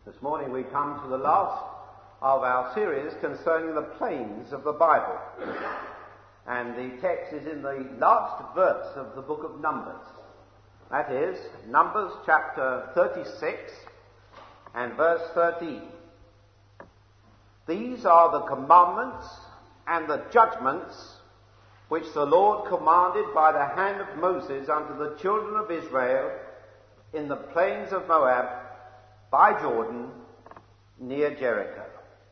This morning we come to the last of our series concerning the plains of the Bible. And the text is in the last verse of the book of Numbers. That is, Numbers chapter 36 and verse 13. These are the commandments and the judgments which the Lord commanded by the hand of Moses unto the children of Israel in the plains of Moab, by Jordan, near Jericho.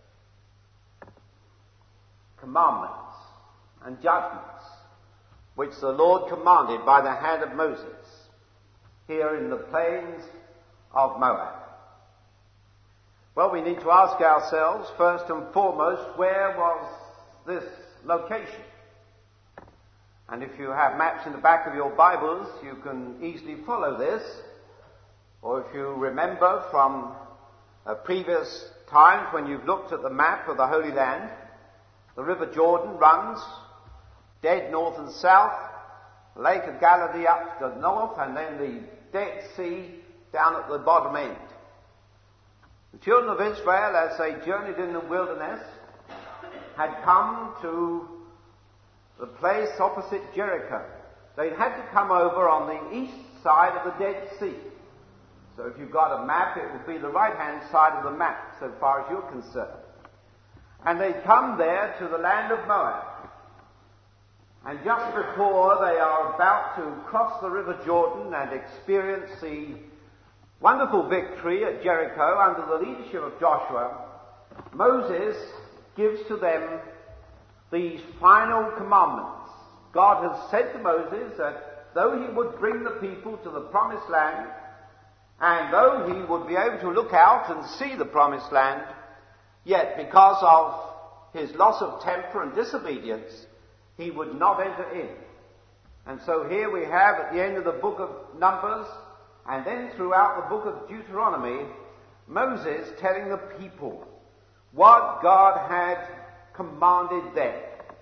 Commandments and judgments which the Lord commanded by the hand of Moses here in the plains of Moab. Well, we need to ask ourselves first and foremost, where was this location? And if you have maps in the back of your Bibles, you can easily follow this. Or if you remember from previous times when you've looked at the map of the Holy Land, the River Jordan runs dead north and south, Lake of Galilee up to the north, and then the Dead Sea down at the bottom end. The children of Israel, as they journeyed in the wilderness, had come to the place opposite Jericho. They had to come over on the east side of the Dead Sea. So if you've got a map, it would be the right-hand side of the map, so far as you're concerned. And they come there to the land of Moab. And just before they are about to cross the River Jordan and experience the wonderful victory at Jericho under the leadership of Joshua, Moses gives to them these final commandments. God has said to Moses that though he would bring the people to the promised land, and though he would be able to look out and see the promised land, yet because of his loss of temper and disobedience, he would not enter in. And so here we have at the end of the book of Numbers, and then throughout the book of Deuteronomy, Moses telling the people what God had commanded them.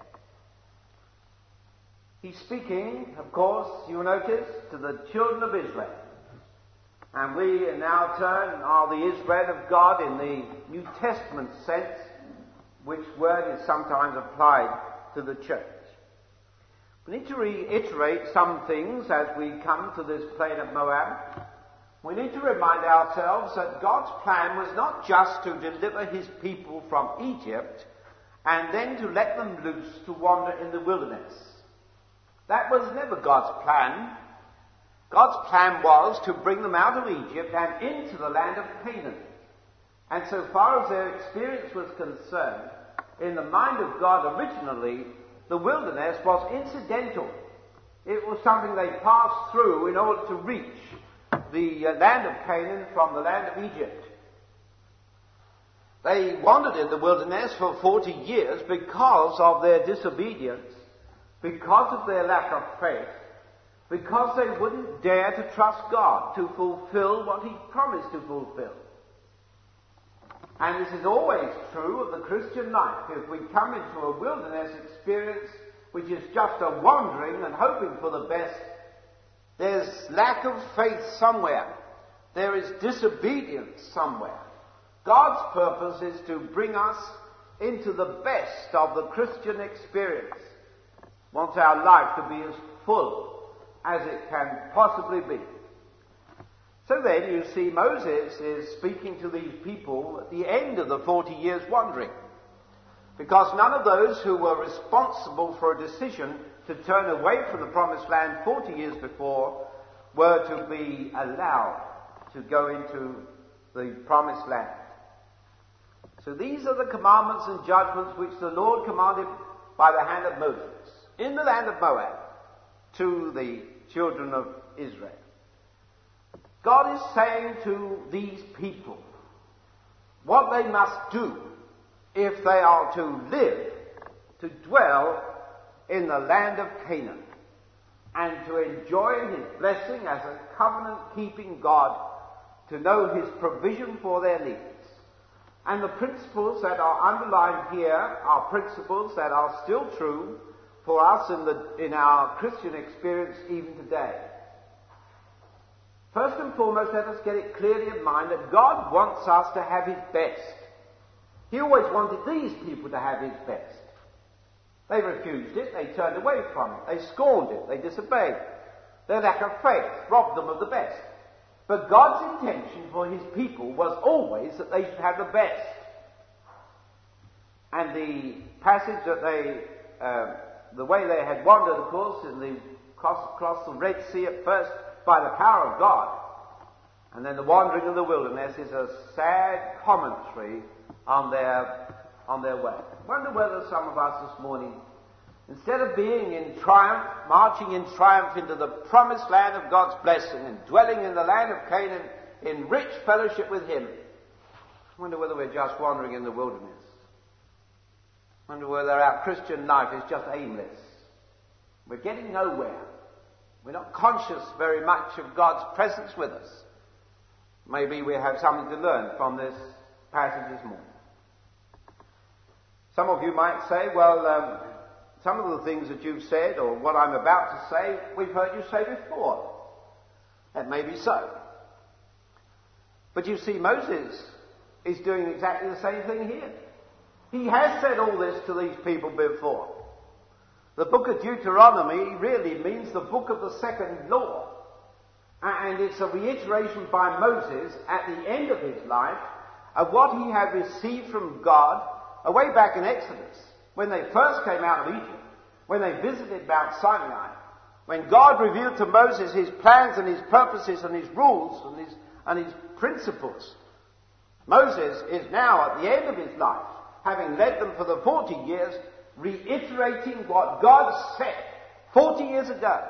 He's speaking, of course, you notice, to the children of Israel. And we in our turn are the Israel of God in the New Testament sense, which word is sometimes applied to the church. We need to reiterate some things as we come to this plain of Moab. We need to remind ourselves that God's plan was not just to deliver his people from Egypt and then to let them loose to wander in the wilderness. That was never God's plan. God's plan was to bring them out of Egypt and into the land of Canaan. And so far as their experience was concerned, in the mind of God originally, the wilderness was incidental. It was something they passed through in order to reach the land of Canaan from the land of Egypt. They wandered in the wilderness for 40 years because of their disobedience, because of their lack of faith, because they wouldn't dare to trust God to fulfill what he promised to fulfill. And this is always true of the Christian life. If we come into a wilderness experience which is just a wandering and hoping for the best, there's lack of faith somewhere. There is disobedience somewhere. God's purpose is to bring us into the best of the Christian experience. Wants our life to be as full as it can possibly be. So then you see Moses is speaking to these people at the end of the 40 years wandering, because none of those who were responsible for a decision to turn away from the promised land 40 years before were to be allowed to go into the promised land. So these are the commandments and judgments which the Lord commanded by the hand of Moses in the land of Moab to the children of Israel. God is saying to these people what they must do if they are to live, to dwell in the land of Canaan, and to enjoy his blessing as a covenant-keeping God, to know his provision for their needs. And the principles that are underlined here are principles that are still true for us in our Christian experience even today. First and foremost, let us get it clearly in mind that God wants us to have his best. He always wanted these people to have his best. They refused it, they turned away from it, they scorned it, they disobeyed. Their lack of faith robbed them of the best. But God's intention for his people was always that they should have the best. And the passage that the way they had wandered, of course, across the Red Sea at first by the power of God, and then the wandering in the wilderness is a sad commentary on their way. I wonder whether some of us this morning, instead of being in triumph, marching in triumph into the promised land of God's blessing and dwelling in the land of Canaan in rich fellowship with him, I wonder whether we're just wandering in the wilderness. I wonder whether our Christian life is just aimless. We're getting nowhere. We're not conscious very much of God's presence with us. Maybe we have something to learn from this passage this morning. Some of you might say, well, some of the things that you've said or what I'm about to say, we've heard you say before. That may be so. But you see, Moses is doing exactly the same thing here. He has said all this to these people before. The book of Deuteronomy really means the book of the second law. And it's a reiteration by Moses at the end of his life of what he had received from God way back in Exodus, when they first came out of Egypt, when they visited Mount Sinai, when God revealed to Moses his plans and his purposes and his rules and his principles. Moses is now at the end of his life, having led them for the 40 years, reiterating what God said 40 years ago.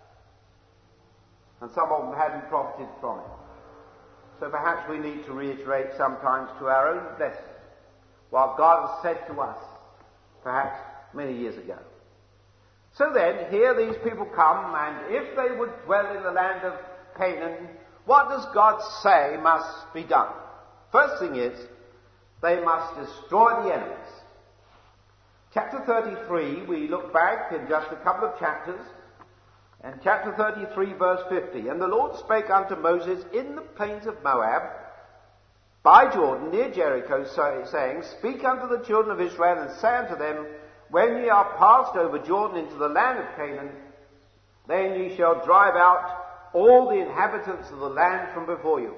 And some of them hadn't profited from it. So perhaps we need to reiterate sometimes to our own blessing what God has said to us, perhaps many years ago. So then, here these people come, and if they would dwell in the land of Canaan, what does God say must be done? First thing is, they must destroy the enemies. Chapter 33, we look back in just a couple of chapters, and chapter 33, verse 50. And the Lord spake unto Moses in the plains of Moab, by Jordan, near Jericho, saying, Speak unto the children of Israel, and say unto them, When ye are passed over Jordan into the land of Canaan, then ye shall drive out all the inhabitants of the land from before you.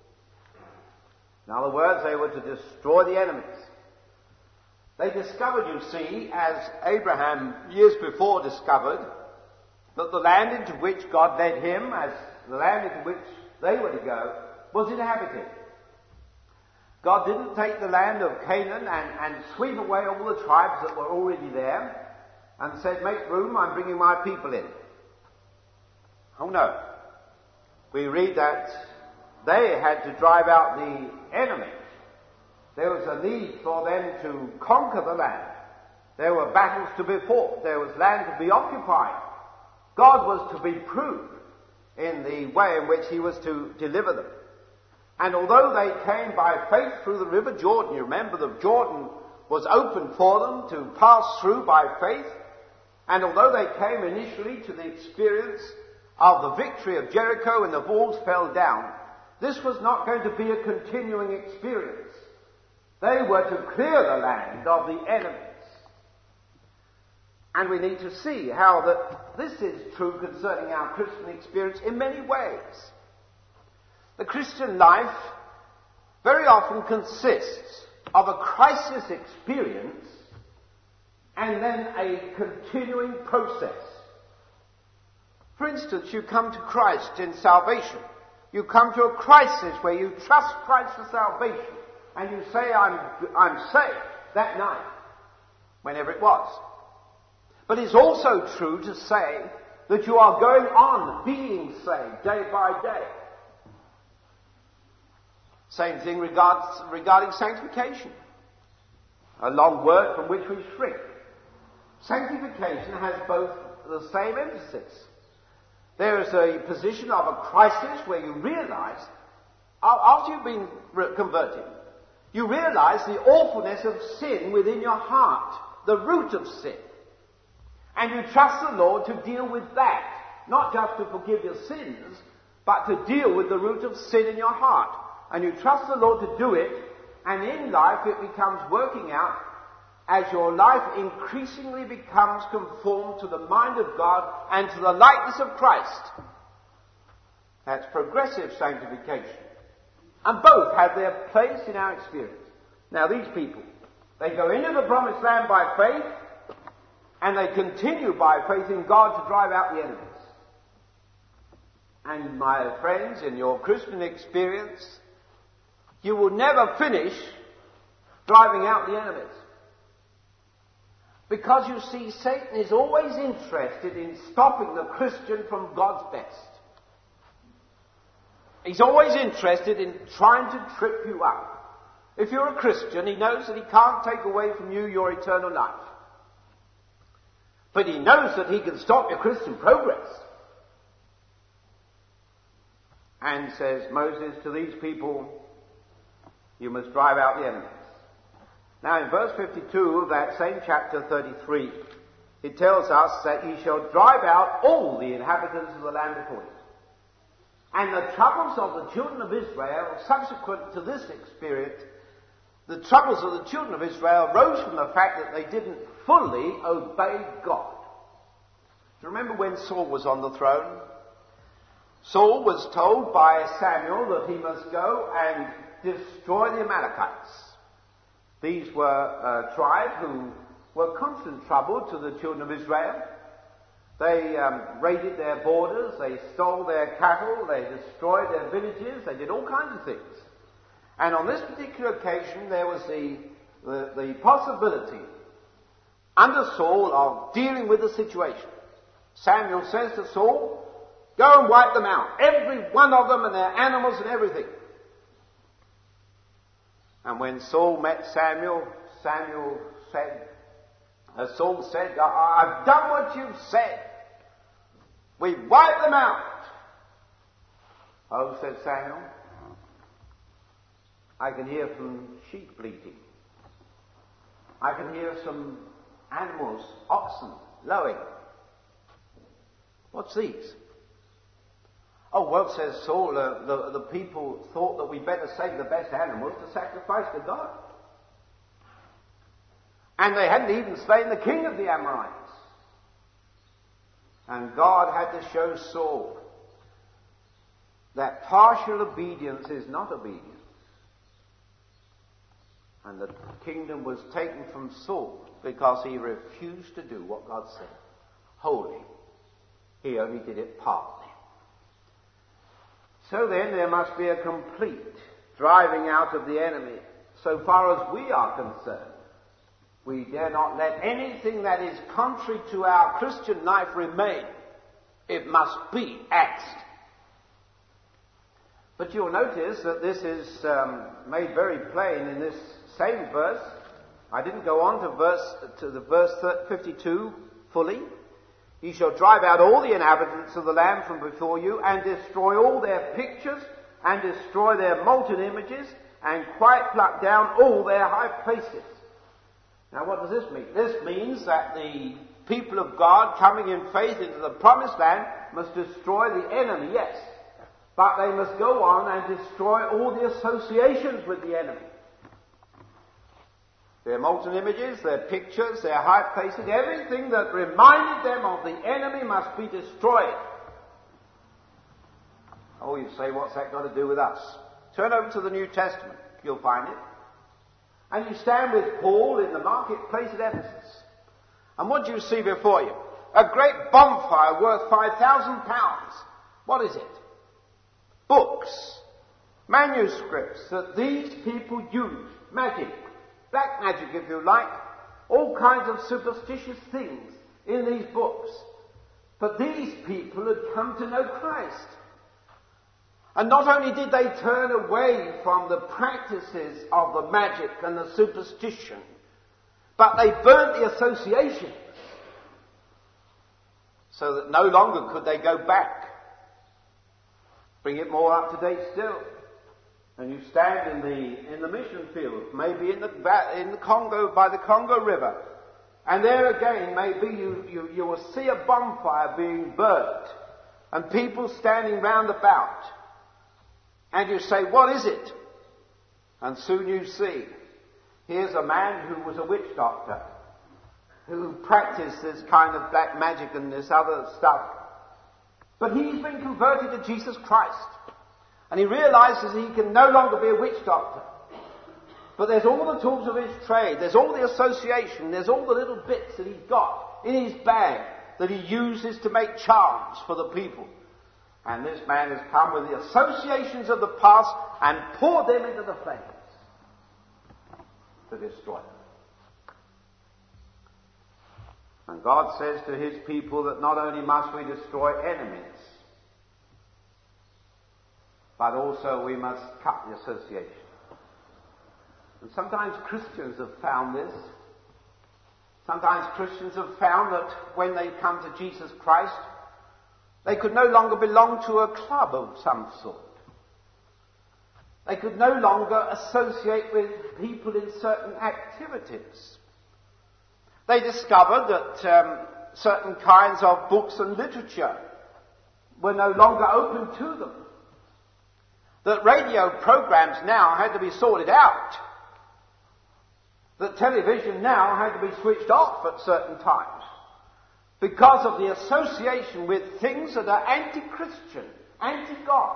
In other words, they were to destroy the enemies. They discovered, you see, as Abraham years before discovered, that the land into which God led him, as the land into which they were to go, was inhabited. God didn't take the land of Canaan and sweep away all the tribes that were already there and said, Make room, I'm bringing my people in. Oh no. We read that they had to drive out the enemy. There was a need for them to conquer the land. There were battles to be fought. There was land to be occupied. God was to be proved in the way in which he was to deliver them. And although they came by faith through the river Jordan, you remember the Jordan was open for them to pass through by faith. And although they came initially to the experience of the victory of Jericho and the walls fell down, this was not going to be a continuing experience. They were to clear the land of the enemies. And we need to see how that this is true concerning our Christian experience in many ways. The Christian life very often consists of a crisis experience and then a continuing process. For instance, you come to Christ in salvation. You come to a crisis where you trust Christ for salvation and you say, I'm saved that night, whenever it was. But it's also true to say that you are going on being saved day by day. Same thing regarding sanctification. A long word from which we shrink. Sanctification has both the same emphasis. There is a position of a crisis where you realize, after you've been converted, you realize the awfulness of sin within your heart, the root of sin. And you trust the Lord to deal with that, not just to forgive your sins, but to deal with the root of sin in your heart. And you trust the Lord to do it, and in life it becomes working out as your life increasingly becomes conformed to the mind of God and to the likeness of Christ. That's progressive sanctification. And both have their place in our experience. Now these people, they go into the promised land by faith, and they continue by faith in God to drive out the enemies. And my friends, in your Christian experience, you will never finish driving out the enemies. Because you see, Satan is always interested in stopping the Christian from God's best. He's always interested in trying to trip you up. If you're a Christian, he knows that he can't take away from you your eternal life. But he knows that he can stop your Christian progress. And says Moses to these people, you must drive out the enemies. Now in verse 52 of that same chapter 33, it tells us that ye shall drive out all the inhabitants of the land before you. And the troubles of the children of Israel, subsequent to this experience, the troubles of the children of Israel rose from the fact that they didn't fully obey God. Do you remember when Saul was on the throne? Saul was told by Samuel that he must go and destroy the Amalekites. These were a tribe who were constant trouble to the children of Israel. They raided their borders, they stole their cattle, they destroyed their villages, they did all kinds of things. And on this particular occasion there was the possibility under Saul of dealing with the situation. Samuel says to Saul, go and wipe them out, every one of them and their animals and everything. And when Saul met Samuel, Saul said, I've done what you've said. We wiped them out. Oh, said Samuel, I can hear some sheep bleating. I can hear some animals, oxen, lowing. What's these? Oh, well, says Saul, the people thought that we'd better save the best animals to sacrifice to God. And they hadn't even slain the king of the Amorites. And God had to show Saul that partial obedience is not obedience. And the kingdom was taken from Saul because he refused to do what God said. Wholly. He only did it partly. So then there must be a complete driving out of the enemy. So far as we are concerned, we dare not let anything that is contrary to our Christian life remain. It must be axed. But you'll notice that this is made very plain in this same verse. I didn't go on to the verse 52 fully. Ye shall drive out all the inhabitants of the land from before you, and destroy all their pictures, and destroy their molten images, and quite pluck down all their high places. Now what does this mean? This means that the people of God coming in faith into the promised land must destroy the enemy, yes. But they must go on and destroy all the associations with the enemy. Their molten images, their pictures, their high places, everything that reminded them of the enemy must be destroyed. Oh, you say, what's that got to do with us? Turn over to the New Testament, you'll find it. And you stand with Paul in the marketplace at Ephesus. And what do you see before you? A great bonfire worth £5,000. What is it? Books, manuscripts that these people used, magic, black magic if you like, all kinds of superstitious things in these books. But these people had come to know Christ. And not only did they turn away from the practices of the magic and the superstition, but they burnt the association so that no longer could they go back. Bring it more up to date still. And you stand in the mission field, maybe in the Congo, by the Congo River, and there again maybe you will see a bonfire being burnt, and people standing round about. And you say, what is it? And soon you see, here's a man who was a witch doctor, who practiced this kind of black magic and this other stuff. But he's been converted to Jesus Christ. And he realizes he can no longer be a witch doctor. But there's all the tools of his trade, there's all the association, there's all the little bits that he's got in his bag that he uses to make charms for the people. And this man has come with the associations of the past and poured them into the flames to destroy them. And God says to his people that not only must we destroy enemies, but also we must cut the association. And sometimes Christians have found this. Sometimes Christians have found that when they come to Jesus Christ, they could no longer belong to a club of some sort. They could no longer associate with people in certain activities. They discovered that certain kinds of books and literature were no longer open to them. That radio programs now had to be sorted out. That television now had to be switched off at certain times because of the association with things that are anti-Christian, anti-God.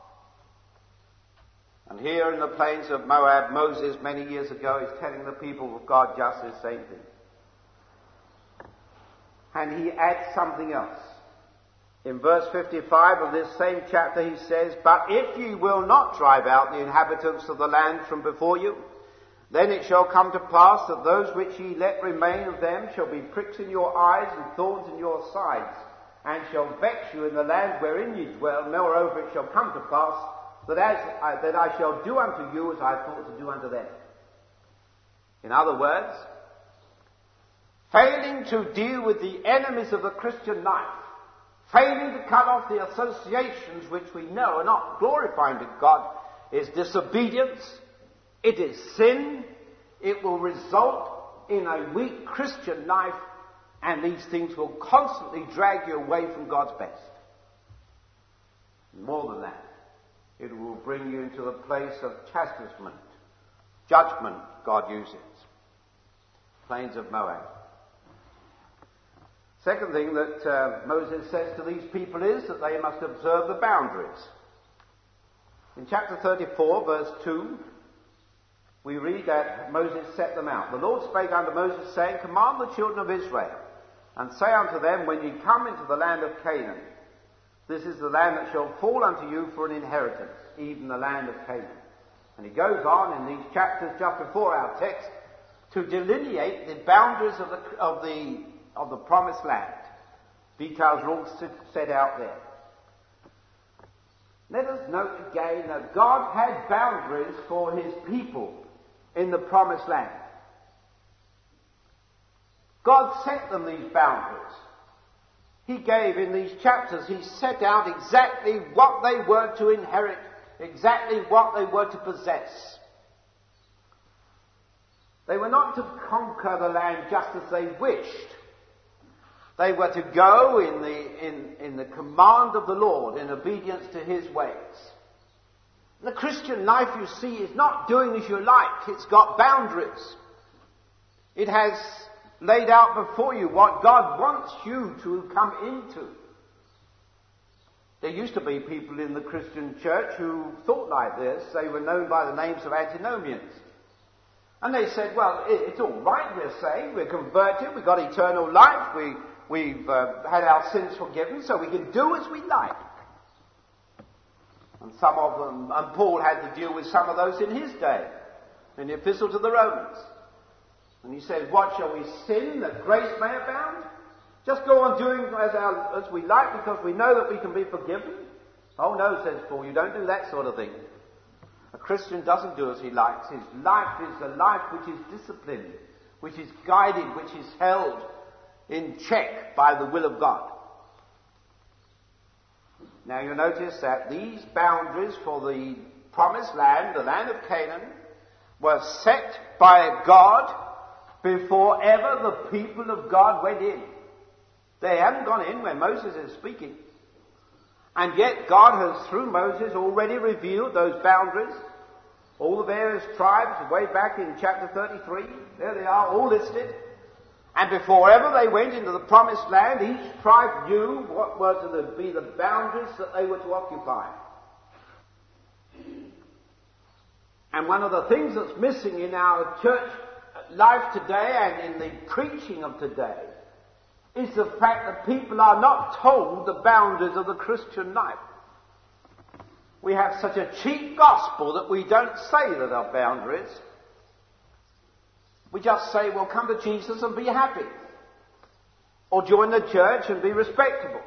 And here in the plains of Moab, Moses many years ago is telling the people of God just the same thing. And he adds something else. In verse 55 of this same chapter he says, "But if ye will not drive out the inhabitants of the land from before you, then it shall come to pass that those which ye let remain of them shall be pricks in your eyes and thorns in your sides, and shall vex you in the land wherein ye dwell. Moreover, it shall come to pass that I shall do unto you as I thought to do unto them." In other words, failing to deal with the enemies of the Christian life, failing to cut off the associations which we know are not glorifying to God, is disobedience. It is sin. It will result in a weak Christian life, and these things will constantly drag you away from God's best. More than that, it will bring you into the place of chastisement, judgment, God uses. Plains of Moab. Second thing that Moses says to these people is that they must observe the boundaries. In chapter 34, verse 2, we read that Moses set them out. "The Lord spake unto Moses, saying, Command the children of Israel, and say unto them, When ye come into the land of Canaan, this is the land that shall fall unto you for an inheritance, even the land of Canaan." And he goes on in these chapters just before our text to delineate the boundaries of the promised land. Details are all set out there. Let us note again that God had boundaries for his people in the promised land. God set them these boundaries. He gave in these chapters, he set out exactly what they were to inherit, exactly what they were to possess. They were not to conquer the land just as they wished. They were to go in the command of the Lord, in obedience to his ways. The Christian life, you see, is not doing as you like. It's got boundaries. It has laid out before you what God wants you to come into. There used to be people in the Christian church who thought like this. They were known by the names of antinomians. And they said, well, it's all right, we're saved, we're converted, we've got eternal life, we've had our sins forgiven, so we can do as we like. And some of them, and Paul had to deal with some of those in his day, in the Epistle to the Romans. And he says, what shall we sin that grace may abound? Just go on doing as we like because we know that we can be forgiven? Oh no, says Paul, you don't do that sort of thing. A Christian doesn't do as he likes. His life is a life which is disciplined, which is guided, which is held in check by the will of God. Now you notice that these boundaries for the promised land, the land of Canaan, were set by God before ever the people of God went in. They hadn't gone in when Moses is speaking. And yet God has, through Moses, already revealed those boundaries. All the various tribes, way back in chapter 33, there they are, all listed. And before ever they went into the promised land, each tribe knew what were to be the boundaries that they were to occupy. And one of the things that's missing in our church life today and in the preaching of today is the fact that people are not told the boundaries of the Christian life. We have such a cheap gospel that we don't say that there are boundaries. We just say, well, come to Jesus and be happy. Or join the church and be respectable.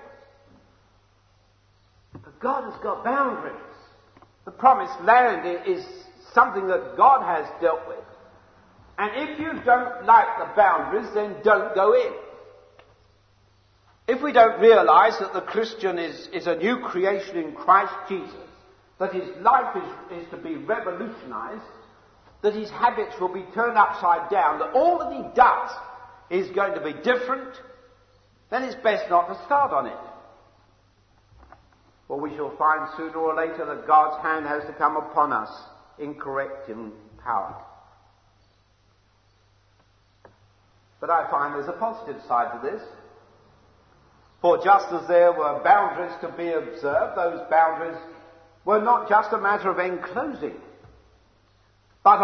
But God has got boundaries. The promised land is something that God has dealt with. And if you don't like the boundaries, then don't go in. If we don't realize that the Christian is a new creation in Christ Jesus, that his life is to be revolutionized, that his habits will be turned upside down, that all that he does is going to be different, then it's best not to start on it. For we shall find sooner or later that God's hand has to come upon us in correcting power. But I find there's a positive side to this. For just as there were boundaries to be observed, those boundaries were not just a matter of enclosing, but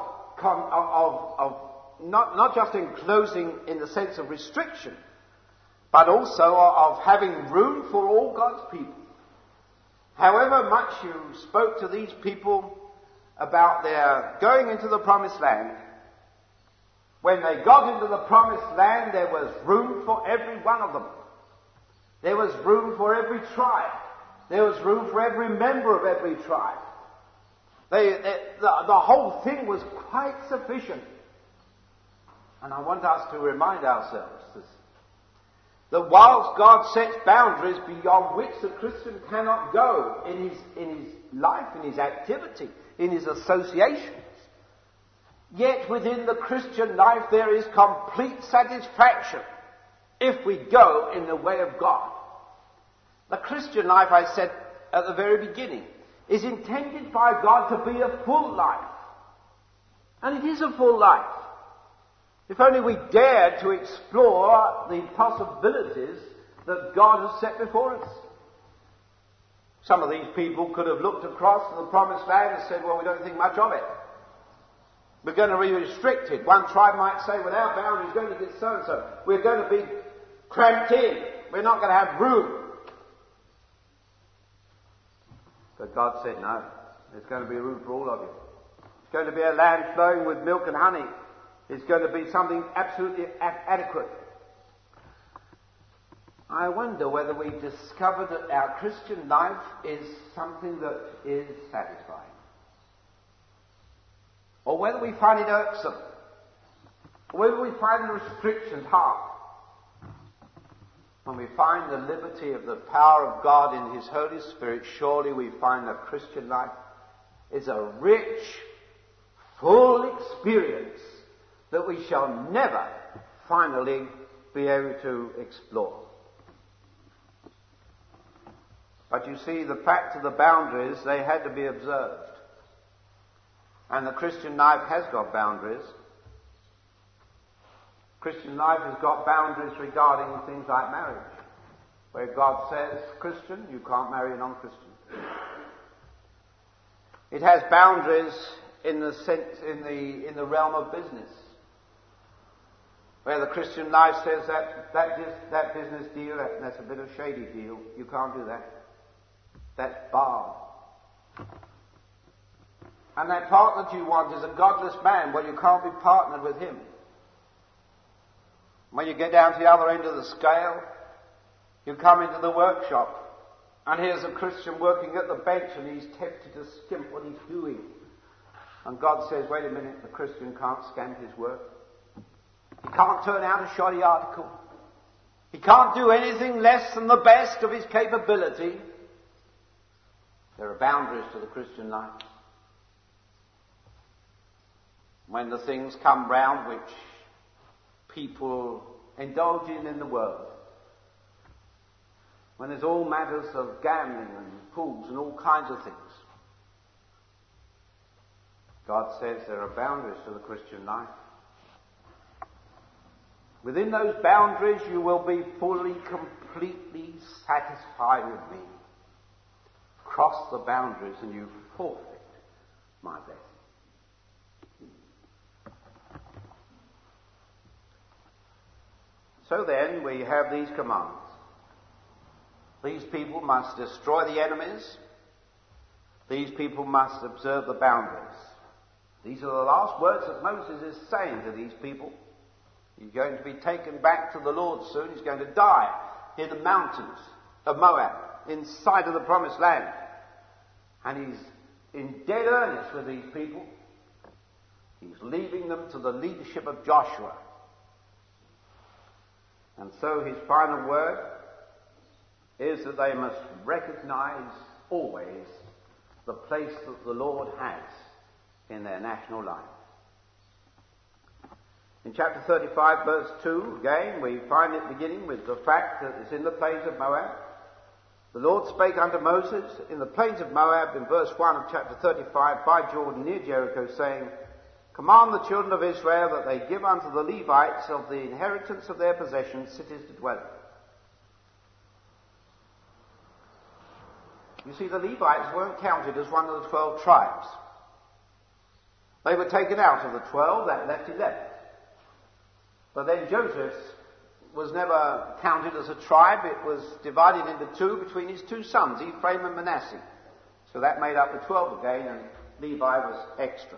of not just enclosing in the sense of restriction, but also of having room for all God's people. However much you spoke to these people about their going into the promised land, when they got into the promised land, there was room for every one of them. There was room for every tribe. There was room for every member of every tribe. The whole thing was quite sufficient. And I want us to remind ourselves that whilst God sets boundaries beyond which the Christian cannot go in his life, in his activity, in his associations, yet within the Christian life there is complete satisfaction if we go in the way of God. The Christian life, I said at the very beginning, is intended by God to be a full life. And it is a full life. If only we dare to explore the possibilities that God has set before us. Some of these people could have looked across to the promised land and said, well, we don't think much of it. We're going to be restricted. One tribe might say, well, our boundary is going to get so-and-so. We're going to be cramped in. We're not going to have room. But God said, no, there's going to be room for all of you. It's going to be a land flowing with milk and honey. It's going to be something absolutely adequate. I wonder whether we discover that our Christian life is something that is satisfying. Or whether we find it irksome. Or whether we find the restrictions hard. When we find the liberty of the power of God in His Holy Spirit, surely we find that Christian life is a rich, full experience that we shall never finally be able to explore. But you see, the fact of the boundaries, they had to be observed. And the Christian life has got boundaries. Christian life has got boundaries regarding things like marriage, where God says, Christian, you can't marry a non-Christian. It has boundaries in the sense, in the realm of business, where the Christian life says that business deal, that's a bit of shady deal. You can't do that. That's barred. And that partner that you want is a godless man. Well, you can't be partnered with him. When you get down to the other end of the scale, you come into the workshop, and here's a Christian working at the bench, and he's tempted to skimp what he's doing. And God says, wait a minute, the Christian can't scamp his work. He can't turn out a shoddy article. He can't do anything less than the best of his capability. There are boundaries to the Christian life. When the things come round which people indulge in the world, when there's all matters of gambling and pools and all kinds of things. God says there are boundaries to the Christian life. Within those boundaries you will be fully, completely satisfied with me. Cross the boundaries and you forfeit my blessing. So then we have these commands. These people must destroy the enemies. These people must observe the boundaries. These are the last words that Moses is saying to these people. He's going to be taken back to the Lord soon. He's going to die in the mountains of Moab, inside of the promised land. And he's in dead earnest with these people. He's leaving them to the leadership of Joshua. And so his final word is that they must recognize always the place that the Lord has in their national life. In chapter 35, verse 2, again, we find it beginning with the fact that it's in the plains of Moab. The Lord spake unto Moses in the plains of Moab, in verse 1 of chapter 35, by Jordan near Jericho, saying, Command the children of Israel that they give unto the Levites of the inheritance of their possessions cities to dwell in. You see, the Levites weren't counted as one of the 12 tribes. They were taken out of the 12, that left 11. But then Joseph was never counted as a tribe. It was divided into two between his two sons, Ephraim and Manasseh. So that made up the 12 again, and Levi was extra.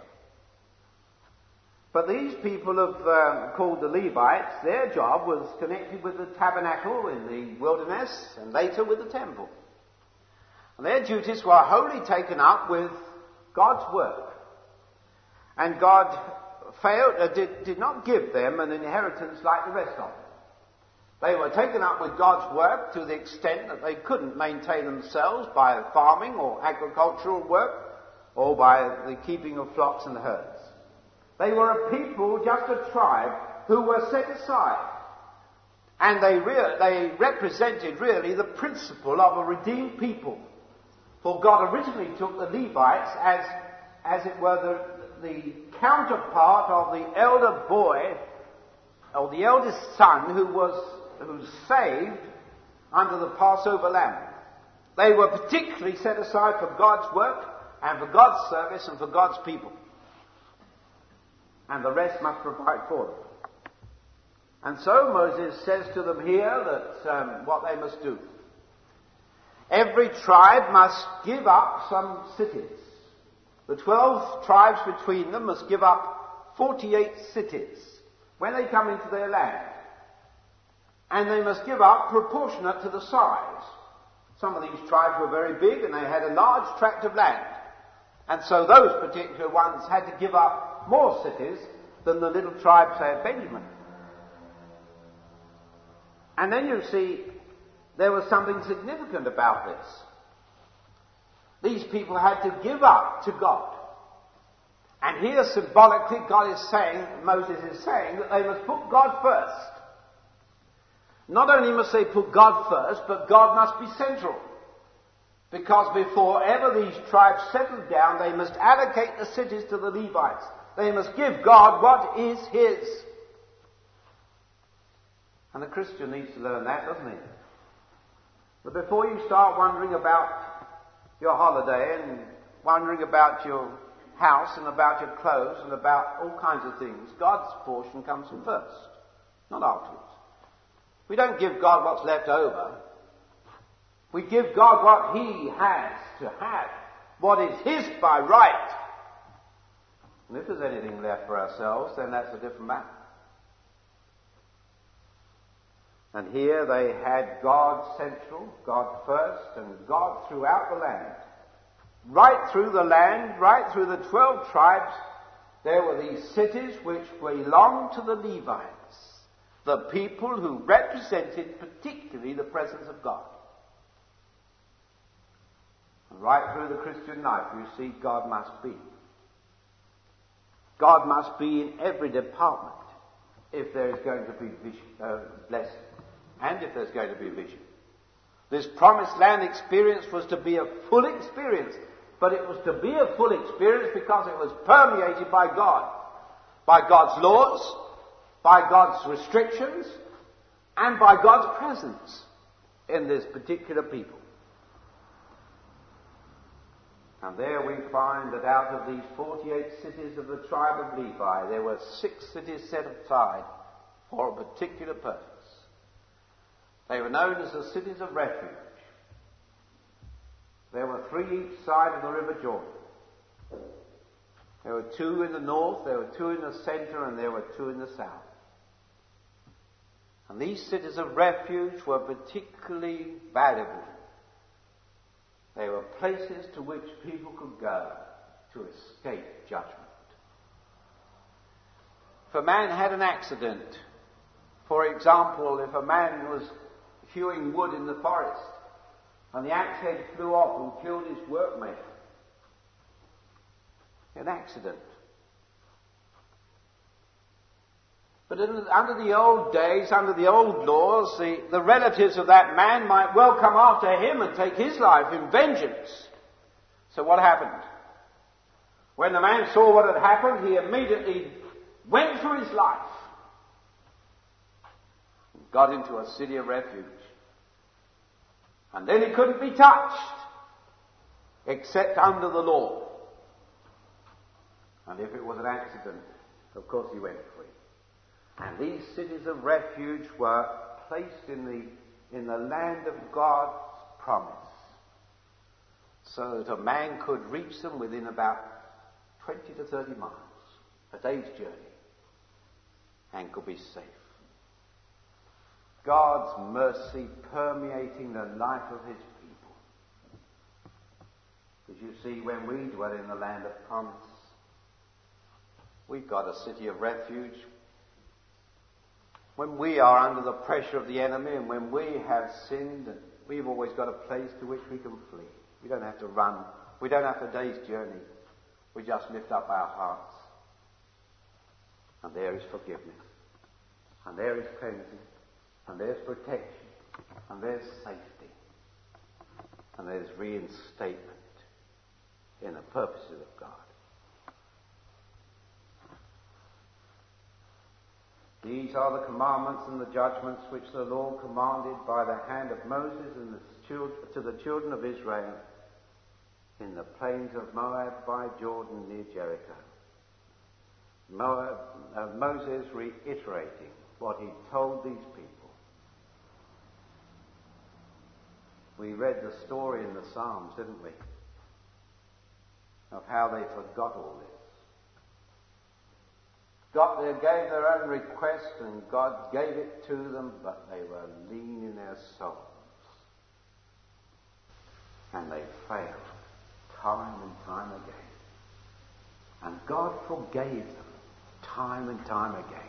But these people called the Levites, their job was connected with the tabernacle in the wilderness and later with the temple. And their duties were wholly taken up with God's work. And God did not give them an inheritance like the rest of them. They were taken up with God's work to the extent that they couldn't maintain themselves by farming or agricultural work or by the keeping of flocks and herds. They were a people, just a tribe, who were set aside. And they represented really the principle of a redeemed people. For God originally took the Levites as it were the counterpart of the elder boy, or the eldest son who was saved under the Passover lamb. They were particularly set aside for God's work and for God's service and for God's people. And the rest must provide for them. And so Moses says to them here that what they must do. Every tribe must give up some cities. The 12 tribes between them must give up 48 cities when they come into their land. And they must give up proportionate to the size. Some of these tribes were very big and they had a large tract of land. And so those particular ones had to give up more cities than the little tribe, say, of Benjamin. And then you see, there was something significant about this. These people had to give up to God. And here symbolically Moses is saying that they must put God first. Not only must they put God first, but God must be central. Because before ever these tribes settled down, they must allocate the cities to the Levites. They must give God what is His. And the Christian needs to learn that, doesn't he? But before you start wondering about your holiday and wondering about your house and about your clothes and about all kinds of things, God's portion comes first, not afterwards. We don't give God what's left over. We give God what He has to have, what is His by right. And if there's anything left for ourselves, then that's a different matter. And here they had God central, God first, and God throughout the land. Right through the land, right through the 12 tribes, there were these cities which belonged to the Levites, the people who represented particularly the presence of God. And right through the Christian life, you see, God must be. God must be in every department if there is going to be blessing, and if there's going to be vision. This promised land experience was to be a full experience, but it was to be a full experience because it was permeated by God, by God's laws, by God's restrictions, and by God's presence in this particular people. And there we find that out of these 48 cities of the tribe of Levi, there were 6 cities set aside for a particular purpose. They were known as the cities of refuge. There were 3 each side of the River Jordan. There were 2 in the north, there were 2 in the center, and there were 2 in the south. And these cities of refuge were particularly valuable. They were places to which people could go to escape judgment. If a man had an accident, for example, if a man was hewing wood in the forest and the axe head flew off and killed his workmate, an accident. But under the old days, under the old laws, the relatives of that man might well come after him and take his life in vengeance. So what happened? When the man saw what had happened, he immediately went for his life and got into a city of refuge. And then he couldn't be touched except under the law. And if it was an accident, of course he went free. And these cities of refuge were placed in the land of God's promise, so that a man could reach them within about 20 to 30 miles, a day's journey, and could be safe. God's mercy permeating the life of his people. As you see, when we dwell in the land of promise, we've got a city of refuge. When we are under the pressure of the enemy and when we have sinned, we've always got a place to which we can flee. We don't have to run. We don't have a day's journey. We just lift up our hearts. And there is forgiveness. And there is cleansing. And there's protection. And there's safety. And there's reinstatement in the purposes of God. These are the commandments and the judgments which the Lord commanded by the hand of Moses and to the children of Israel in the plains of Moab by Jordan near Jericho. Moses reiterating what he told these people. We read the story in the Psalms, didn't we? Of how they forgot all this. God, they gave their own request and God gave it to them, but they were lean in their souls. And they failed time and time again. And God forgave them time and time again.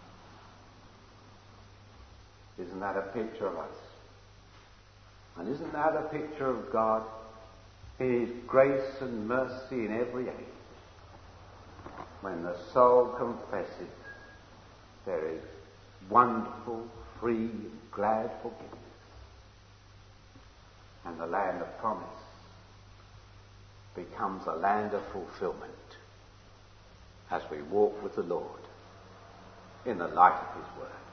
Isn't that a picture of us? And isn't that a picture of God in his grace and mercy in every age? When the soul confesses, there is wonderful, free, glad forgiveness. And the land of promise becomes a land of fulfillment as we walk with the Lord in the light of his word.